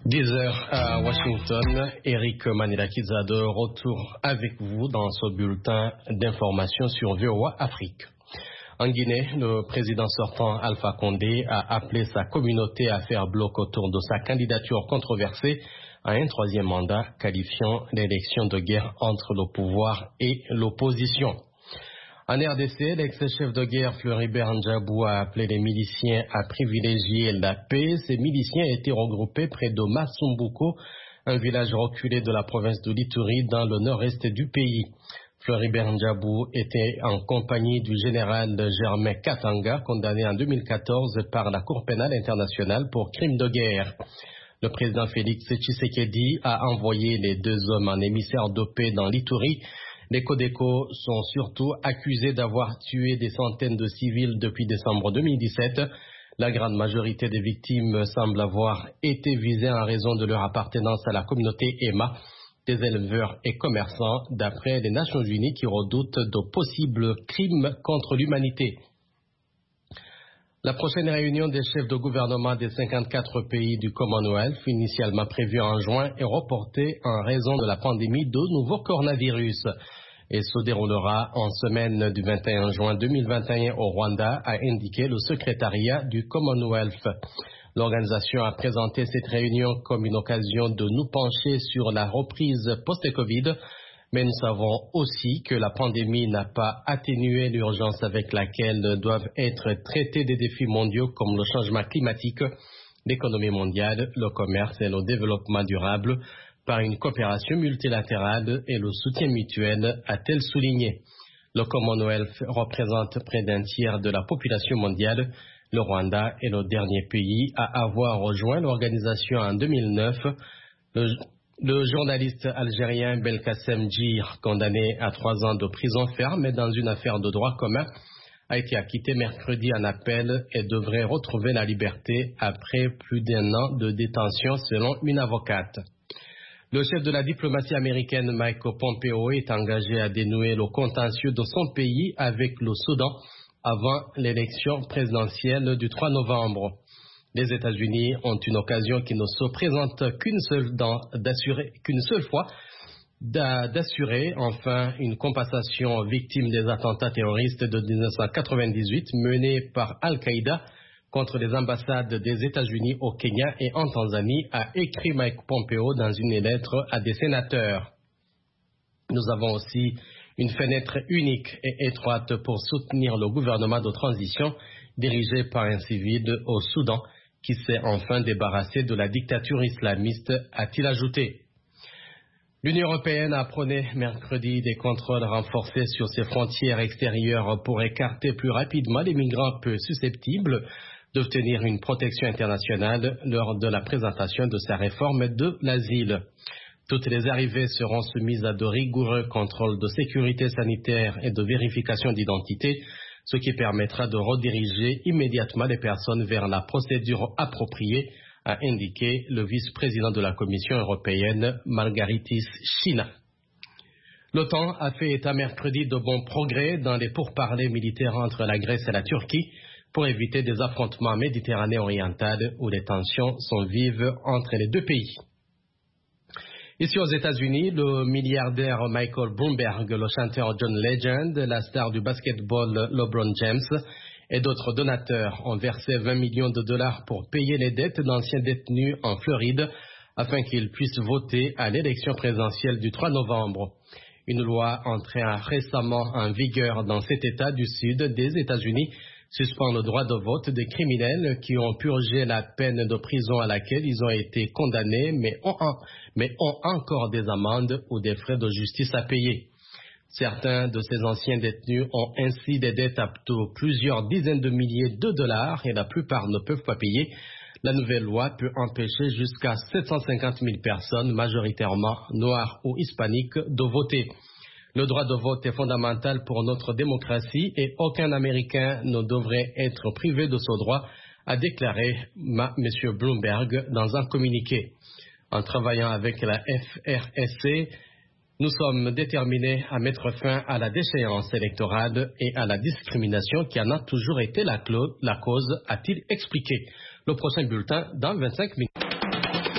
10h à Washington, Eric Manilakidza de retour avec vous dans ce bulletin d'information sur VOA Afrique. En Guinée, le président sortant Alpha Condé a appelé sa communauté à faire bloc autour de sa candidature controversée à un troisième mandat, qualifiant l'élection de guerre entre le pouvoir et l'opposition. En RDC, l'ex-chef de guerre Floribert Ndjabou a appelé les miliciens à privilégier la paix. Ces miliciens étaient regroupés près de Masumbuko, un village reculé de la province de l'Ituri dans le nord-est du pays. Floribert Ndjabou était en compagnie du général Germain Katanga, condamné en 2014 par la Cour pénale internationale pour crimes de guerre. Le président Félix Tshisekedi a envoyé les deux hommes en émissaire de paix dans l'Ituri. Les Codeco sont surtout accusés d'avoir tué des centaines de civils depuis décembre 2017. La grande majorité des victimes semble avoir été visées en raison de leur appartenance à la communauté Emma, des éleveurs et commerçants, d'après les Nations Unies qui redoutent de possibles crimes contre l'humanité. La prochaine réunion des chefs de gouvernement des 54 pays du Commonwealth, initialement prévue en juin, est reportée en raison de la pandémie de nouveau coronavirus et se déroulera en semaine du 21 juin 2021 au Rwanda, a indiqué le secrétariat du Commonwealth. L'organisation a présenté cette réunion comme une occasion de nous pencher sur la reprise post-Covid, mais nous savons aussi que la pandémie n'a pas atténué l'urgence avec laquelle doivent être traités des défis mondiaux comme le changement climatique, l'économie mondiale, le commerce et le développement durable par une coopération multilatérale et le soutien mutuel, a-t-elle souligné. Le Commonwealth représente près d'un tiers de la population mondiale. Le Rwanda est le dernier pays à avoir rejoint l'organisation en 2009. Le journaliste algérien Belkacem Djir, condamné à 3 ans de prison ferme dans une affaire de droit commun, a été acquitté mercredi en appel et devrait retrouver la liberté après plus d'1 an de détention selon une avocate. Le chef de la diplomatie américaine Mike Pompeo est engagé à dénouer le contentieux de son pays avec le Soudan avant l'élection présidentielle du 3 novembre. Les États-Unis ont une occasion qui ne se présente qu'une seule fois d'assurer enfin une compensation aux victimes des attentats terroristes de 1998 menés par Al-Qaïda contre les ambassades des États-Unis au Kenya et en Tanzanie, a écrit Mike Pompeo dans une lettre à des sénateurs. Nous avons aussi une fenêtre unique et étroite pour soutenir le gouvernement de transition dirigé par un civil au Soudan qui s'est enfin débarrassé de la dictature islamiste, a-t-il ajouté. L'Union européenne a prôné mercredi des contrôles renforcés sur ses frontières extérieures pour écarter plus rapidement les migrants peu susceptibles d'obtenir une protection internationale lors de la présentation de sa réforme de l'asile. Toutes les arrivées seront soumises à de rigoureux contrôles de sécurité sanitaire et de vérification d'identité, ce qui permettra de rediriger immédiatement les personnes vers la procédure appropriée, a indiqué le vice-président de la Commission européenne, Margaritis Schinas. L'OTAN a fait état mercredi de bons progrès dans les pourparlers militaires entre la Grèce et la Turquie pour éviter des affrontements en Méditerranée orientale où les tensions sont vives entre les deux pays. Ici aux États-Unis, le milliardaire Michael Bloomberg, le chanteur John Legend, la star du basketball LeBron James et d'autres donateurs ont versé $20 millions pour payer les dettes d'anciens détenus en Floride afin qu'ils puissent voter à l'élection présidentielle du 3 novembre. Une loi entrée récemment en vigueur dans cet État du sud des États-Unis suspend le droit de vote des criminels qui ont purgé la peine de prison à laquelle ils ont été condamnés mais ont encore des amendes ou des frais de justice à payer. Certains de ces anciens détenus ont ainsi des dettes à plusieurs dizaines de milliers de dollars et la plupart ne peuvent pas payer. La nouvelle loi peut empêcher jusqu'à 750 000 personnes, majoritairement noires ou hispaniques, de voter. Le droit de vote est fondamental pour notre démocratie et aucun Américain ne devrait être privé de ce droit, a déclaré M. Bloomberg dans un communiqué. En travaillant avec la FRSC, nous sommes déterminés à mettre fin à la déchéance électorale et à la discrimination qui en a toujours été la cause, a-t-il expliqué. Le prochain bulletin dans 25 minutes.